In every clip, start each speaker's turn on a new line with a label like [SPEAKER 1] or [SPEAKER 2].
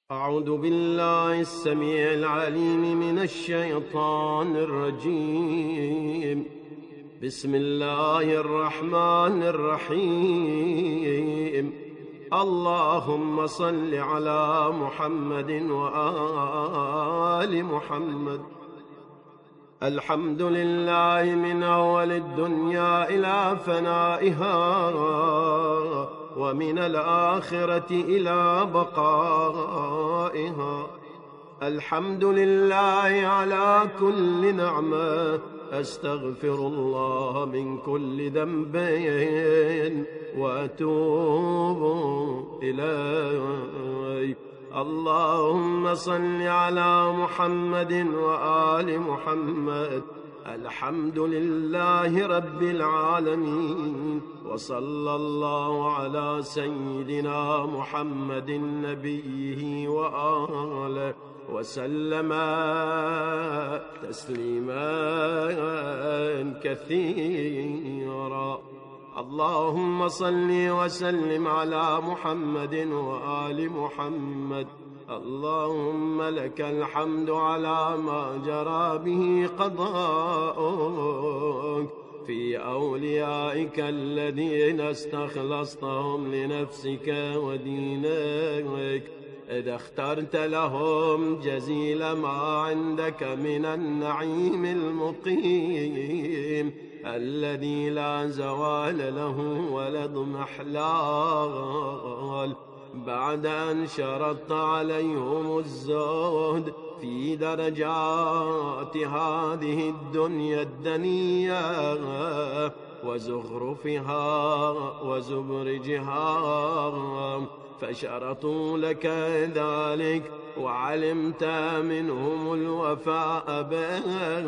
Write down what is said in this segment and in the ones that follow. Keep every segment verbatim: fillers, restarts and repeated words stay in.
[SPEAKER 1] أعوذ بالله السميع العليم من الشيطان الرجيم. بسم الله الرحمن الرحيم. اللهم صل على محمد وآل محمد. الحمد لله من أول الدنيا إلى فنائها، ومن الآخرة إلى بقائها. الحمد لله على كل نعمة، أستغفر الله من كل ذنب وأتوب إليه. اللهم صل على محمد وآل محمد. الحمد لله رب العالمين، وصلى الله على سيدنا محمد نبيه وآله وسلم تسليما كثيرا. اللهم صل وسلم على محمد وآل محمد. اللهم لك الحمد على ما جرى به قضاؤك في أوليائك الذين استخلصتهم لنفسك ودينك، إذا اخترت لهم جزيل ما عندك من النعيم المقيم الذي لا زوال له ولا اضمحلال، بعد أن شرطت عليهم الزهد في درجات هذه الدنيا الدنية وزخرفها وزبرجها، فشرطوا لك ذلك وعلمت منهم الوفاء به،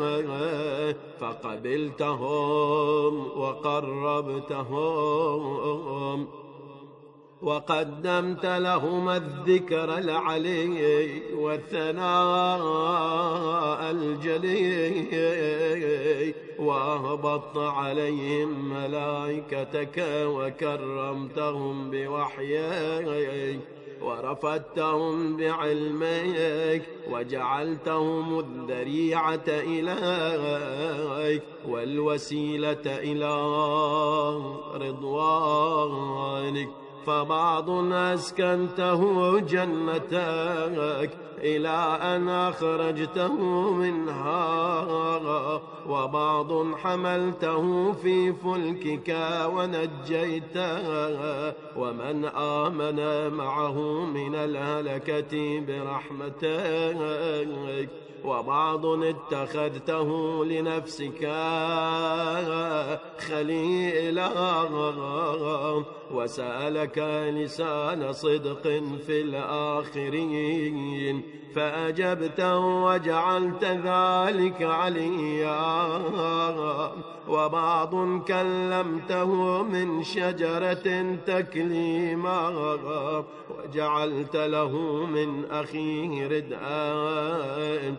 [SPEAKER 1] فقبلتهم وقربتهم وقدمت لهم الذكر العلي والثناء الجلي، وأهبطت عليهم ملائكتك وكرمتهم بوحيك ورفدتهم بعلمك وجعلتهم الذريعة إليك والوسيلة إلى رضوانك. فبعض أسكنته جنتك إلى أن أخرجته منها، وبعض حملته في فلكك ونجيته ومن آمن معه من الهلكة برحمتك، وبعض اتخذته لنفسك خليلا وسألك لسان صدق في الآخرين فأجبته وجعلت ذلك عليا، وبعض كلمته من شجرة تكليما وجعلت له من أخيه ردءا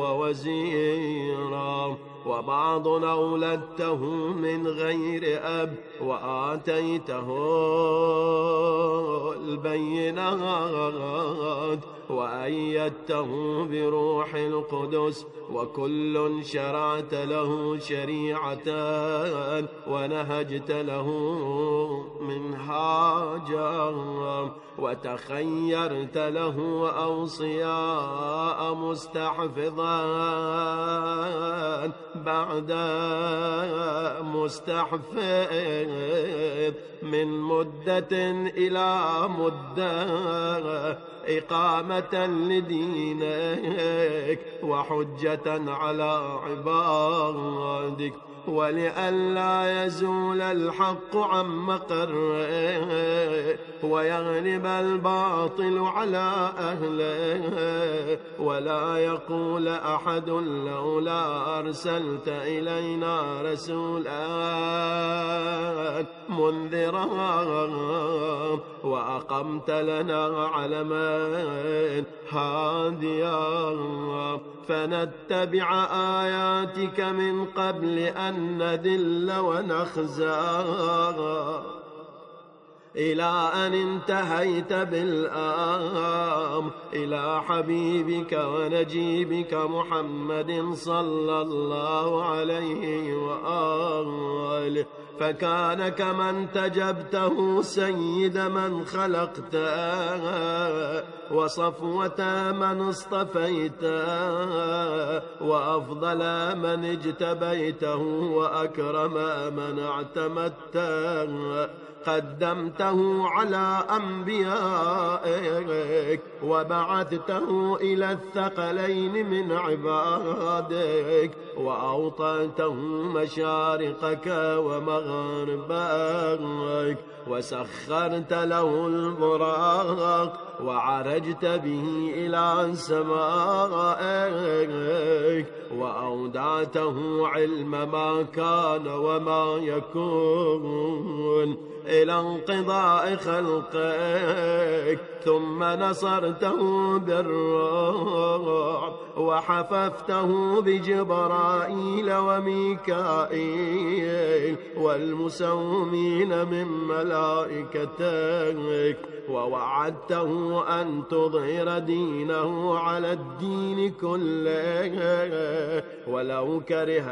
[SPEAKER 1] ووزيرا، وبعض أولدته من غير أب وآتيته البينات وأيدته بروح القدس، وكل شرعت له شريعة ونهجت له منهاجا، وتخيرت له أوصياء مستحفظا بعد مستحفظ من مدة إلى مدة، إقامة لدينك وحجة على عبادك، ولئلا يزول الحق عن مقره ويغلب الباطل على أهله، ولا يقول أحد لولا أرسلت إلينا رسولا منذرا وأقمت لنا علما هاديا فنتبع آياتك من قبل أن نذل ونخزى. إلى أن انتهيت بالأمر إلى حبيبك ونجيبك محمد صلى الله عليه وآله، فكان كمن تجبته سيد من خلقت وصفوة من اصطفيت وأفضل من اجتبيته وأكرم من اعتمدت، قدمته على أنبيائك وبعثته إلى الثقلين من عبادك وأوطيته مشارقك ومغربك وسخرت له البراق وعرجت به إلى سمائك وأودعته علم ما كان وما يكون إلى انقضاء خلقك، ثم نصرته بالرعب وحففته بجبرائيل وميكائيل والمسومين من ملائكتك، ووعدته أن تظهر دينه على الدين كله ولو كره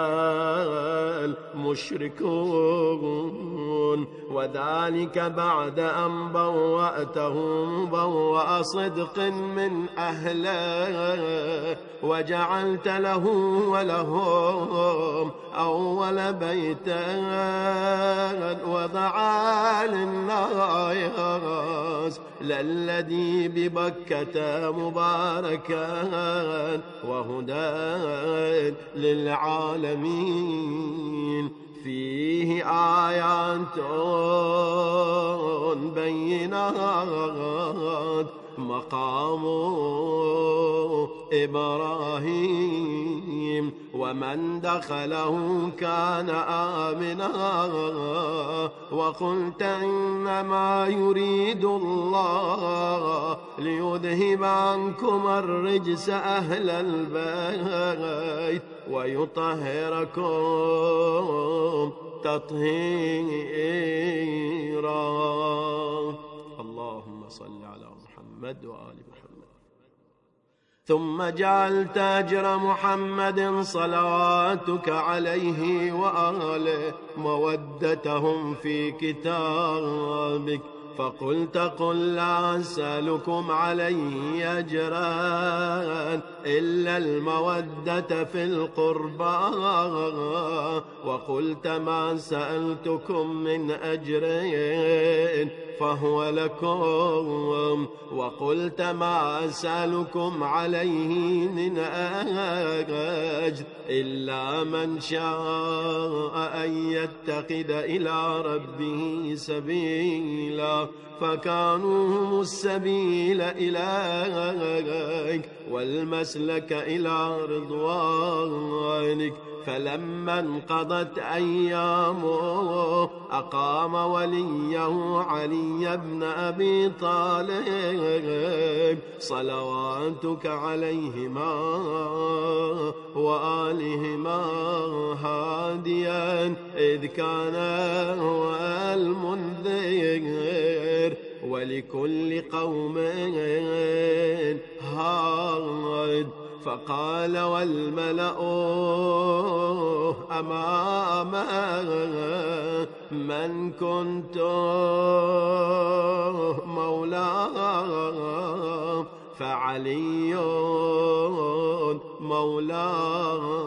[SPEAKER 1] المشركون، وذلك بعد أن بوأتهم بوأ صدق من أهله وجعلت له ولهم أول بيت وضع للناس للذي ببكة مباركا وهدى للعالمين، فيه آيات بينات مقام إبراهيم، ومن دخله كان آمنا، وقلت إنما يريد الله ليذهب عنكم الرجس أهل البيت ويطهركم تطهيرا. اللهم صل على محمد وآل محمد. ثم جعلت أجر محمد صلواتك عليه وآله مودتهم في كتابك، فقلت قل لا أسألكم عليه أجرا إلا المودة في القربى، وقلت ما سألتكم من أجر فهو لكم، وقلت ما أسألكم عليه من أجر إلا من شاء أن يتخذ إلى ربه سبيلا، فكانوا هم السبيل إليك والمسلك إلى رضوانك. فلما انقضت أيامه أقام وليه علي بن أبي طالب صلواتك عليهما وآلهما هاديا، إذ كان هو المنذر ولكل قوم هاد. فقال والملأ أمامه من كنت مولاه فعلي مولاه،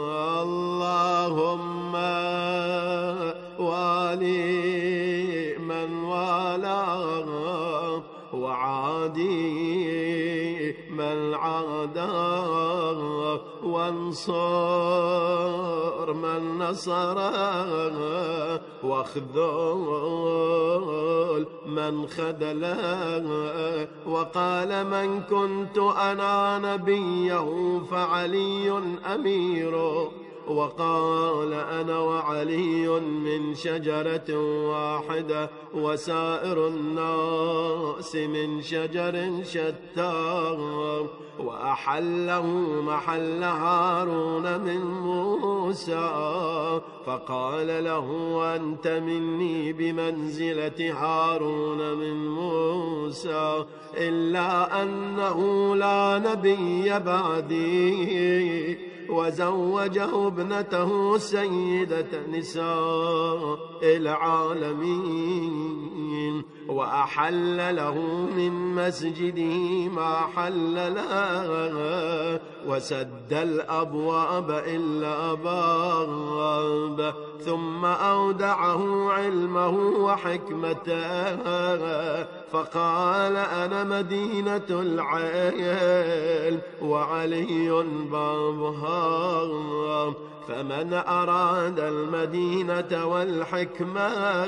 [SPEAKER 1] اللهم والي من والاه وعادي من عاداه، وانصر من نصره واخذل من خذله. وقال من كنت أنا نبيه فعلي أميره، وقال أنا وعلي من شجرة واحدة وسائر الناس من شجر شتى، وأحله محل هارون من موسى، فقال له أنت مني بمنزلة هارون من موسى، إلا أنه لا نبي بعدي، وزوجه ابنته سيدة نساء العالمين، وأحل له من مسجده ما حل له، وسد الأبواب إلا باب، ثم أودعه علمه وحكمته، فقال أنا مدينة العلم وعلي بابها، فمن أراد المدينة والحكمة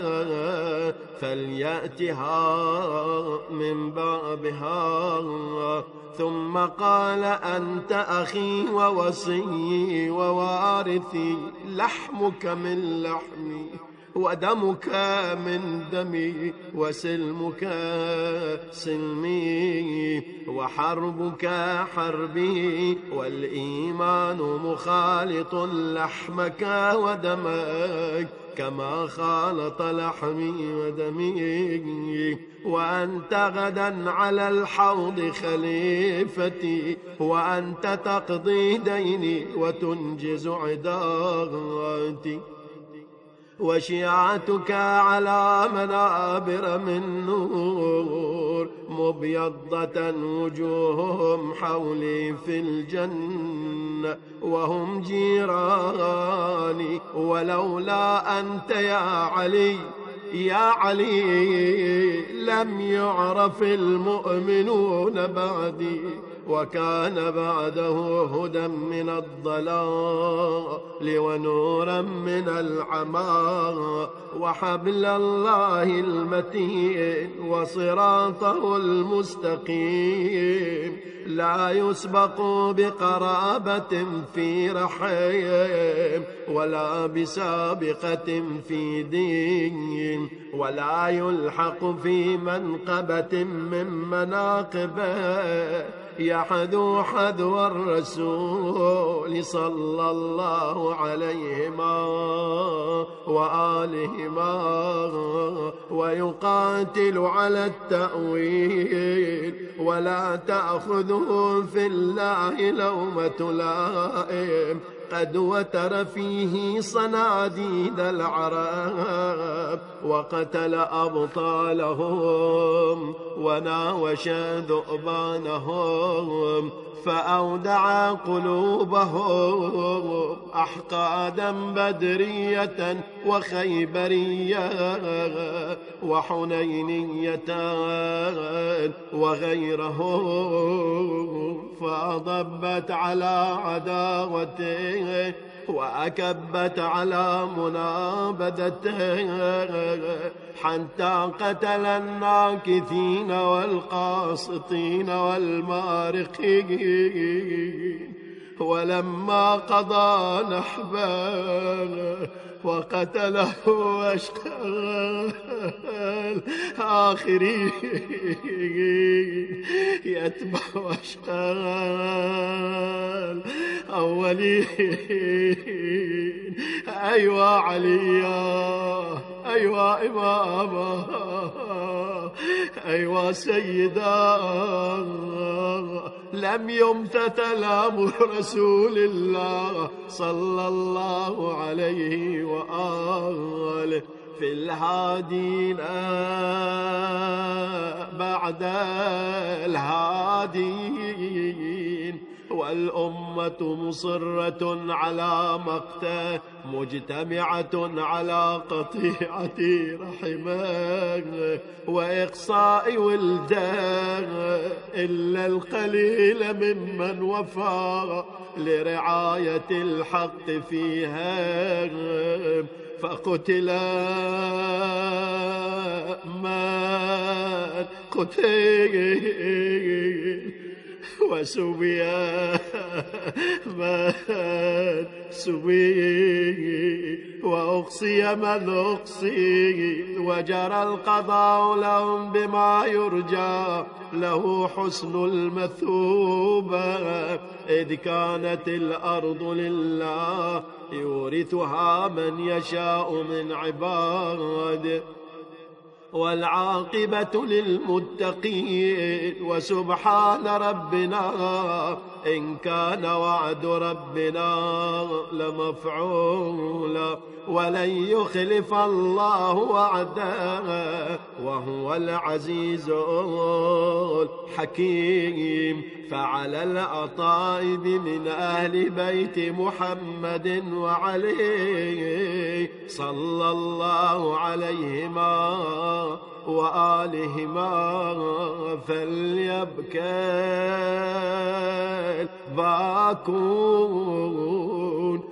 [SPEAKER 1] فليأتها من بابها. ثم قال أنت أخي ووصي ووارثي، لحمك من لحمي ودمك من دمي، وسلمك سلمي، وحربك حربي، والإيمان مخالط لحمك ودمك كما خالط لحمي ودمي، وأنت غدا على الحوض خليفتي، وأنت تقضي ديني وتنجز عداوتي، وشيعتك على منابر من نور، مبيضة وجوههم حولي في الجنة، وهم جيراني، ولولا أنت يا علي يا علي لم يعرف المؤمنون بعدي، وكان بعده هدى من الضلال ونورا من العمى، وحبل الله المتين وصراطه المستقيم، لا يسبق بقرابة في رحم، ولا بسابقة في دين، ولا يلحق في منقبة من مناقبه، يحذو حذو الرسول صلى الله عليهما وآلهما، ويقاتل على التأويل، ولا تأخذه في الله لومة لائم، قد وتر فيه صناديد العرب، وقتل أبطالهم وناوش ذؤبانهم، فأودع قلوبهم أحقادا بدرية وخيبرية وحنينية وغيرهم، فأضبت على عداوته وأكبت على منابذته، حتى قتل الناكثين والقاسطين والمارقين، ولما قضى نحبه وقتله أشقى الآخرين يتبع أشقى الأولين. أيوا عليا، أيوا إماما، أيوا سيدا، لم يمتثل أمر رسول الله صلى الله عليه وآله في الهادين بعد الهادين، والأمة مصرة على مقته، مجتمعة على قطيعة رحمه وإقصاء ولده، إلا القليل ممن وفى لرعاية الحق فيها، فقتل من قتل وسبي من سبي وأقصي من أقصي وجرى القضاء لهم بما يرجى له حسن المثوبة إذ كانت الأرض لله يورثها من يشاء من عباده والعاقبة للمتقين وسبحان ربنا إن كان وعد ربنا لمفعولا ولن يخلف الله وعده وهو العزيز الحكيم. فعلى الأطائب من أهل بيت محمد وعليه صلى الله عليهما وآلهما فليبكى الباكون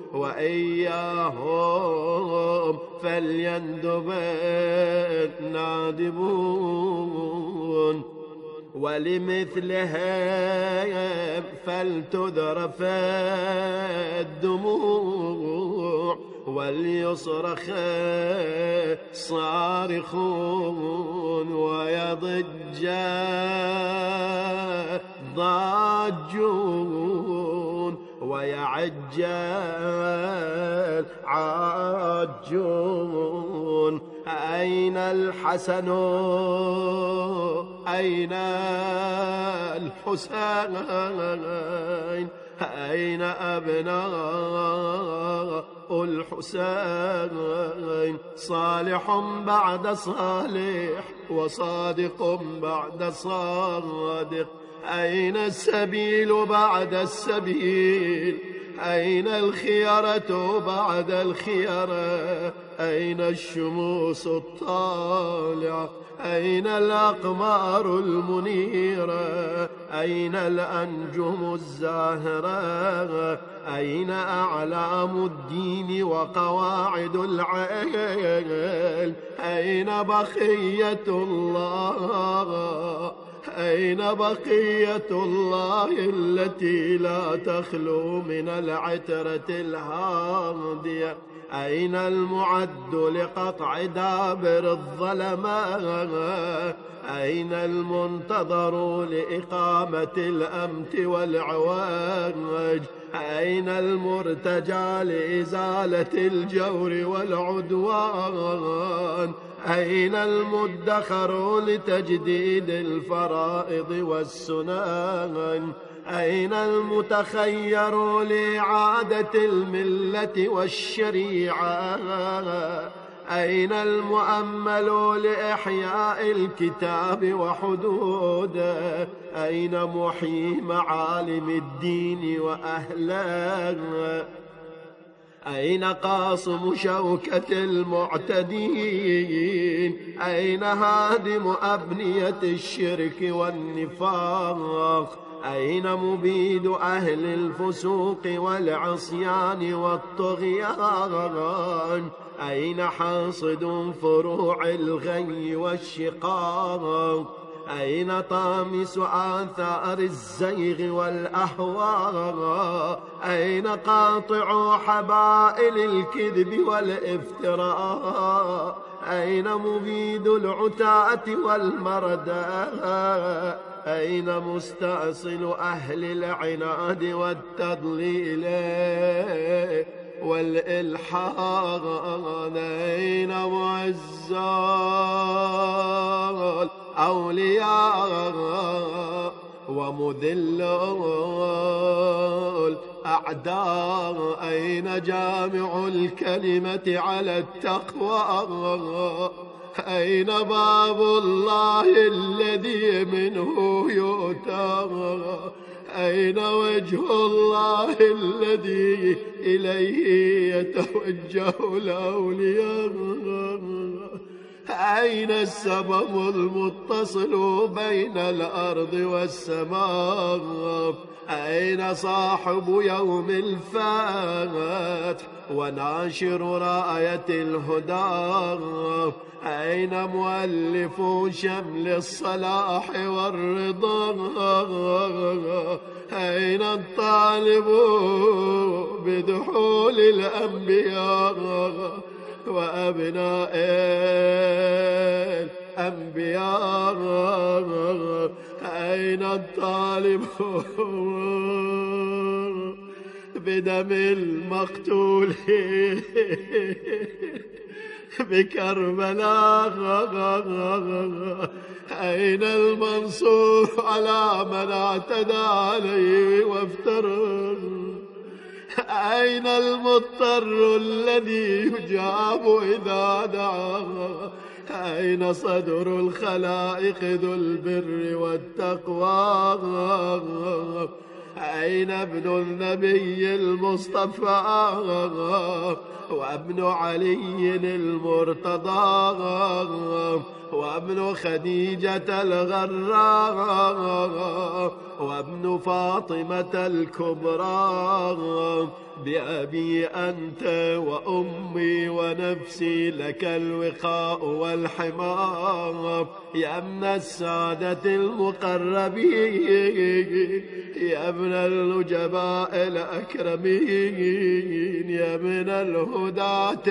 [SPEAKER 1] وإياهم فليندب النادبون ولمثلهم فلتذرف الدموع وليصرخ الصارخون ويضج الضاجون ويعج العاجون. أين الحسن أين الحسين أين أبناء الحسين صالح بعد صالح وصادق بعد صادق أين السبيل بعد السبيل أين الخيرة بعد الخيرة أين الشموس الطالعة أين الأقمار المنيرة أين الأنجم الزاهرة أين أعلام الدين وقواعد العلم أين بقية الله أين بقية الله التي لا تخلو من العترة الهادية أين المعد لقطع دابر الظلماء أين المنتظر لإقامة الأمت والعواج أين المرتجى لإزالة الجور والعدوان أين المدخر لتجديد الفرائض والسنن أين المتخير لإعادة الملة والشريعة أين المؤمل لإحياء الكتاب وحدوده أين محيي معالم الدين وأهله أين قاصم شوكة المعتدين أين هادم أبنية الشرك والنفاق أين مبيد أهل الفسوق والعصيان والطغيان أين حاصد فروع الغي والشقاق أين طامس آثار الزيغ والأهواء أين قاطع حبائل الكذب والافتراء أين مبيد العتاة والمردى أين مستأصل أهل العناد والتضليل والإلحاد أين معز الأولياء ومذل الأعداء أين جامع الكلمة على التقوى أين باب الله الذي منه يؤتى أين وجه الله الذي إليه يتوجه الأولياء أين السبب المتصل بين الأرض والسماء؟ أين صاحب يوم الفتح وناشر راية الهدى؟ أين مؤلف شمل الصلاح والرضا؟ أين الطالب بدحول الأنبياء وأبناء الأنبياء؟ أين الطالب بدم المقتول بكربلاء؟ أين المنصور على من اعتدى عليه وافترى؟ أين المضطر الذي يجاب إذا دعا؟ أين صدر الخلائق ذو البر والتقوى؟ أين ابن النبي المصطفى وابن علي المرتضى وابن خديجة الغراء وابن فاطمة الكبرى؟ بأبي أنت وأمي ونفسي لك الوقاء والحماء يا ابن السادة المقربين، يا ابن النجباء الأكرمين، يا ابن الهداة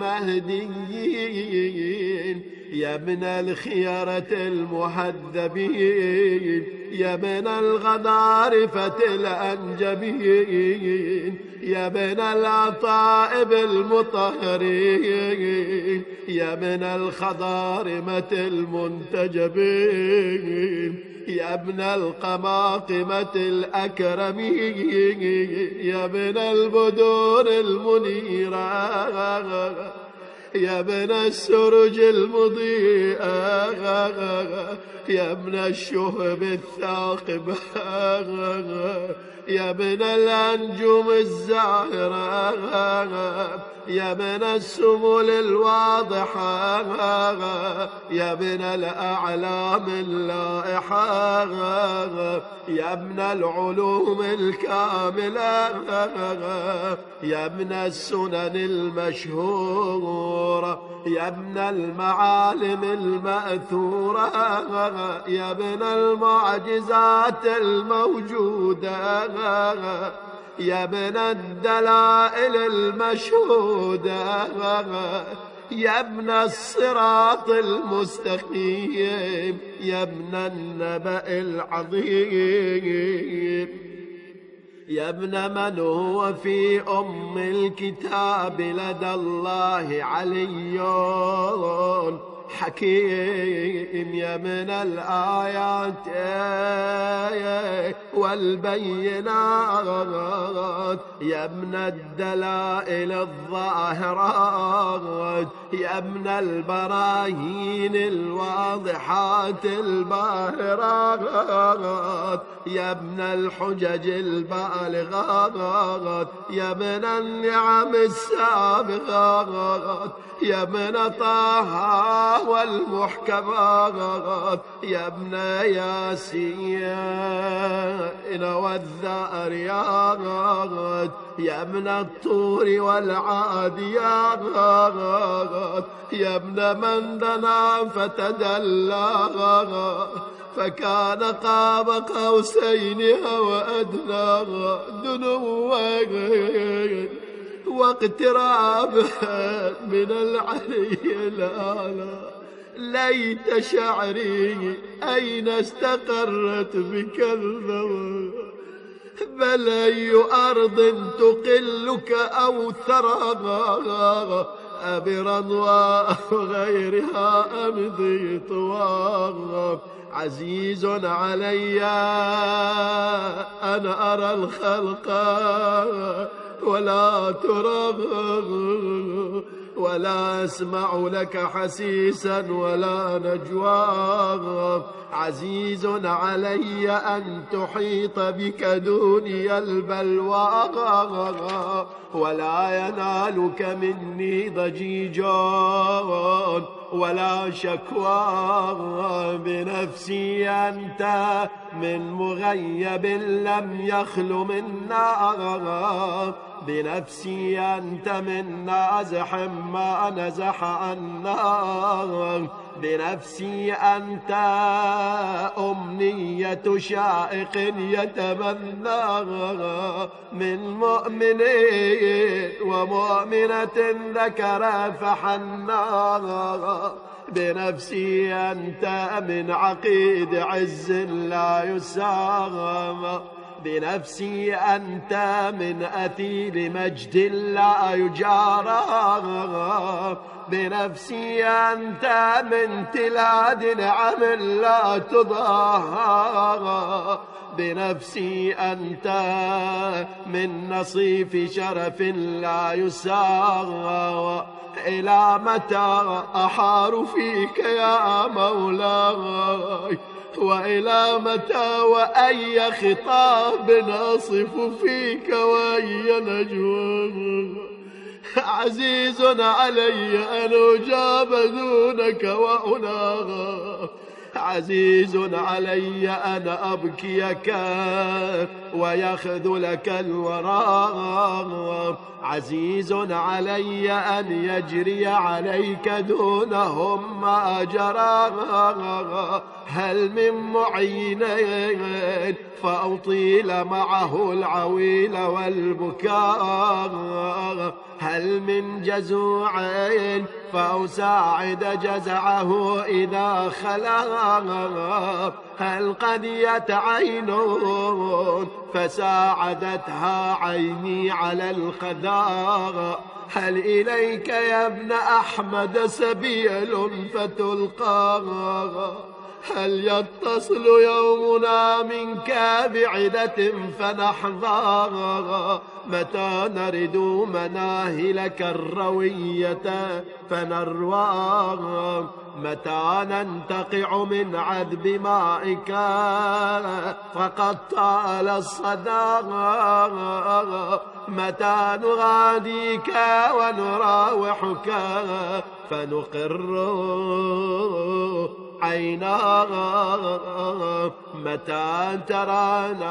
[SPEAKER 1] المهديين، يا ابن الخيرة المحذبين، يا ابن الغضارفة الأنجبين، يا ابن العطائب المطهرين، يا ابن الخضارمة المنتجبين، يا ابن القماقمة الأكرمين، يا ابن البدور المنيرة، يا ابن السرج المضيئة، يا ابن الشهب الثاقبة، يا ابن الأنجم الزاهرة، يا ابن السبل الواضحة، يا ابن الأعلام اللائحة، يا ابن العلوم الكاملة، يا ابن السنن المشهورة، يا ابن المعالم المأثورة، يا ابن المعجزات الموجودة، يا ابن الدلائل المشهودة، يا ابن الصراط المستقيم، يا ابن النبأ العظيم، يا ابن من هو في أم الكتاب لدى الله علي حكيم، يا من الآيات والبينات، يا ابن الدلائل الظاهرات، يا ابن البراهين الواضحات الباهرات، يا ابن الحجج البالغات، يا ابن النعم السابغات، يا ابن طه والمحكمات، يا ابن ياسين والذاريات، يا ابن الطور والعاديات، يا ابن من دنا فتدلى فكان قاب قوسين أو أدنى، دنوا واقترابا من العلي الأعلى. ليت شعري أين استقرت بك النوى، بل أي أرض تقلك أو ثرى، أبرضوى غيرها أمضي طوى. عزيز علي أن أرى الخلق ولا ترى، ولا أسمع لك حسيسا ولا نجوى. عزيز علي أن تحيط بك دوني البلوى، ولا ينالك مني ضجيج ولا شكوى. بنفسي أنت من مغيب لم يخل من نار، بنفسي أنت من نازح ما نزح النار، بنفسي أنت أمنية شائق يتمنى من مؤمن ومؤمنة ذكر فحنى. بنفسي أنت من عقيد عز لا يسام، بنفسي أنت من أثيل مجد لا يجارى، بنفسي أنت من تلاد نعم لا تضاهى، بنفسي أنت من نصيف شرف لا يساغى. إلى متى أحار فيك يا مولاي، وإلى متى وأي خطاب أصف فيك وأي نجوى. عزيز علي أن أجاب دونك وأناغى، عزيز علي أن أبكيك ويخذلك الورى، عزيز علي أن يجري عليك دونهم ما جرى. هل من معين فأطيل معه العويل والبكاء، هل من جزوع فأساعد جزعه إذا خلا، هل قديت عين فساعدتها عيني على الخذاء، هل إليك يا ابن أحمد سبيل فتلقى، هل يتصل يومنا منك بعدة فنحظى، متى نرد مناهلك الروية فنروى، متى ننتقع من عذب مائك فقد طال الصدى، متى نغاديك ونراوحك فنقر عيناها، متى ترانا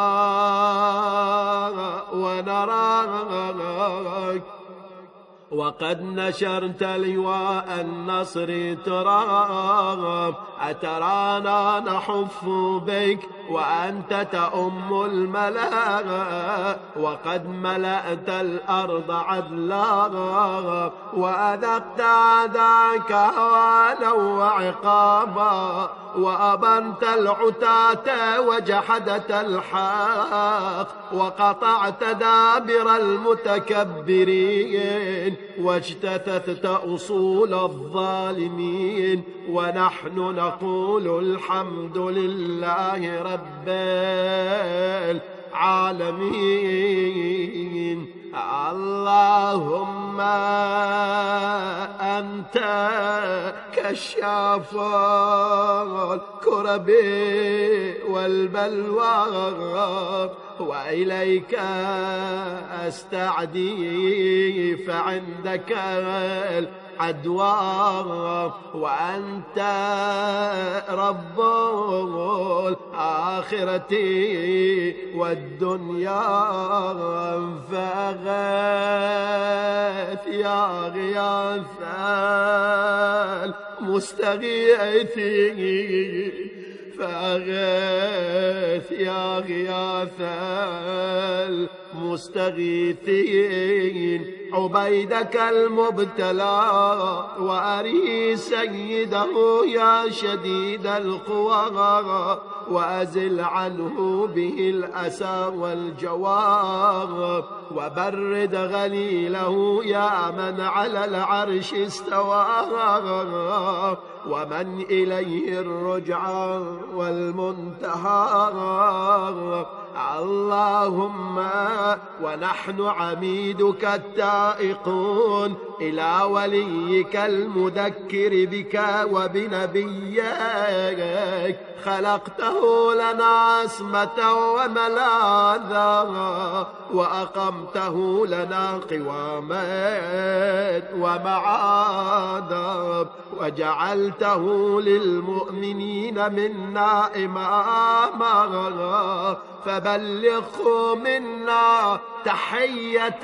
[SPEAKER 1] ونراك وقد نشرت لواء النصر ترى، أترانا نحف بك وأنت تؤم الملا، وقد ملأت الأرض عدلا وأذقت عداك هوانا وعقابا، وأبنت العتاة وجحدت الحق، وقطعت دابر المتكبرين واجتثثت أصول الظالمين، ونحن نقول الحمد لله رب العالمين. اللهم أنت كشاف الكرب والبلوى، وإليك أستعدي فعندك العدوى، وأنت رب الآخرة والدنيا، فأغث يا غياث المستغيثين، فأغث يا غياث المستغيثين عبيدك المبتلى، وأري سيده يا شديد القوى، وأزل عنه به الأسى والجوار، وبرد غليله يا من على العرش استوى، ومن إليه الرجعى والمنتهى. اللهم ونحن عبيدك التائقون إلى وليك المذكر بك وبنبيك، خلقته لنا عصمة وملاذا، وأقمته لنا قواما ومعادا، وجعلته للمؤمنين منا إماما، فبلغه منا تحية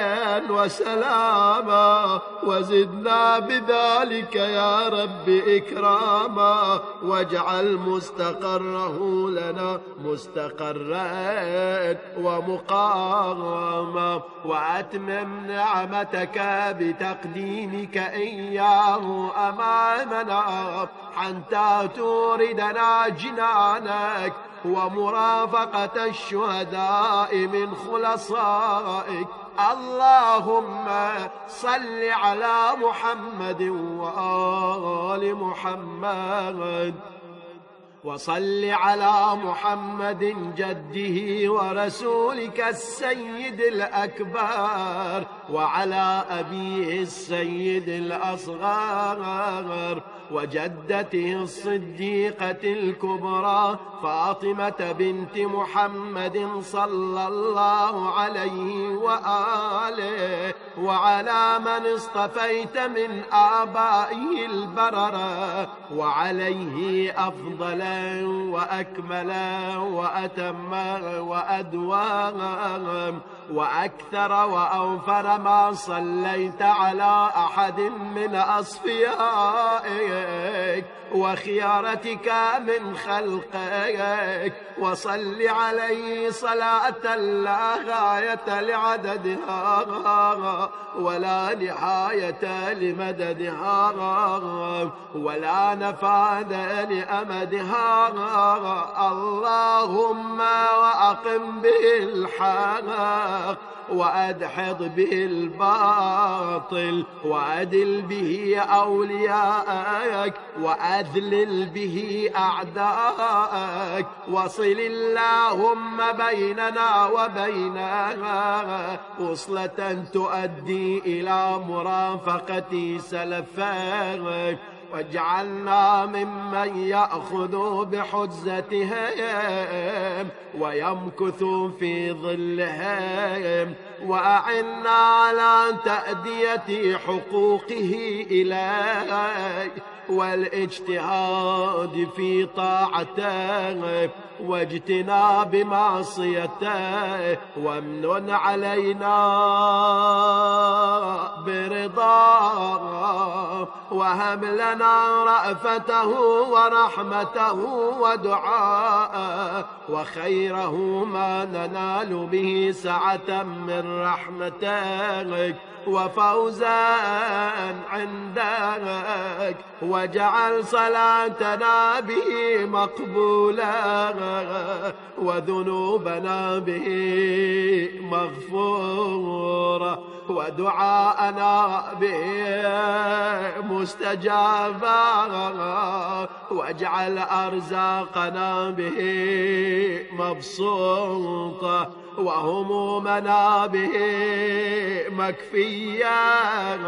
[SPEAKER 1] وسلاما، وزدنا بذلك يا رب إكراما، واجعل مستقره لنا مستقرا ومقاما، وأتمم نعمتك بتقديمك إياه أمامنا حتى توردنا جنانك ومرافقة الشهداء من خلصائك. اللهم صل على محمد وآل محمد، وصل على محمد جده ورسولك السيد الأكبر، وعلى أبيه السيد الأصغر، وجدته الصديقة الكبرى فاطمة بنت محمد صلى الله عليه وآله، وعلى من اصطفيت من آبائه البررة، وعليه أفضل وأكمل وأتم وأدوم وأكثر وأوفر ما صليت على أحد من أصفيائك وخيارتك من خلقك، وصل عليه صلاة لا غاية لعددها ولا نهاية لمددها ولا نفاد لأمدها. اللهم وأقم به الحق وأدحض به الباطل، وأدل به أولياءك، وأذلل به أعداءك، وصل اللهم بيننا وبينها وصلة تؤدي إلى مرافقة سلفك، واجعلنا ممن يأخذ بحجزتهم ويمكث في ظلهم، وأعنا على تأدية حقوقه إليك والاجتهاد في طاعته واجتناب معصيته، وامنن علينا برضاه، وهب لنا رأفته ورحمته ودعاءه وخيره ما ننال به سعة من رحمتك وفوزا عندك، واجعل صلاتنا به مقبولا وذنوبنا به مغفورة ودعاءنا به مستجابا، واجعل أرزاقنا به مبسوطة وهمومنا به مكفيا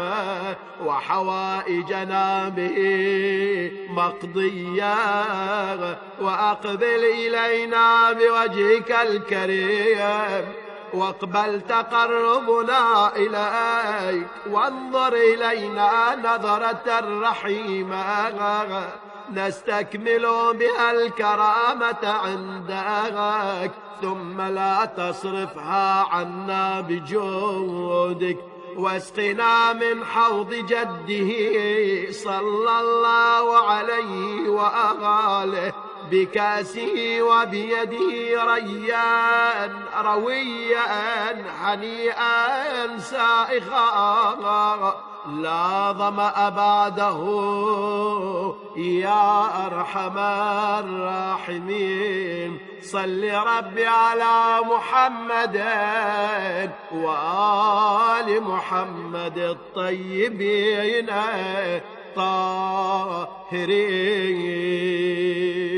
[SPEAKER 1] وحوائجنا به مقضيا، وأقبل إلينا بوجهك الكريم واقبل تقربنا إليك، وانظر إلينا نظرة رحيمة نستكمل بها الكرامة عندك، ثم لا تصرفها عنا بجودك، واسقنا من حوض جده صلى الله عليه وآله بكاسه وبيده ريان رويا حنيئا سائغا لا ظمأ بعده يا أرحم الراحمين. صل ربي على محمد وآل محمد الطيبين الطاهرين.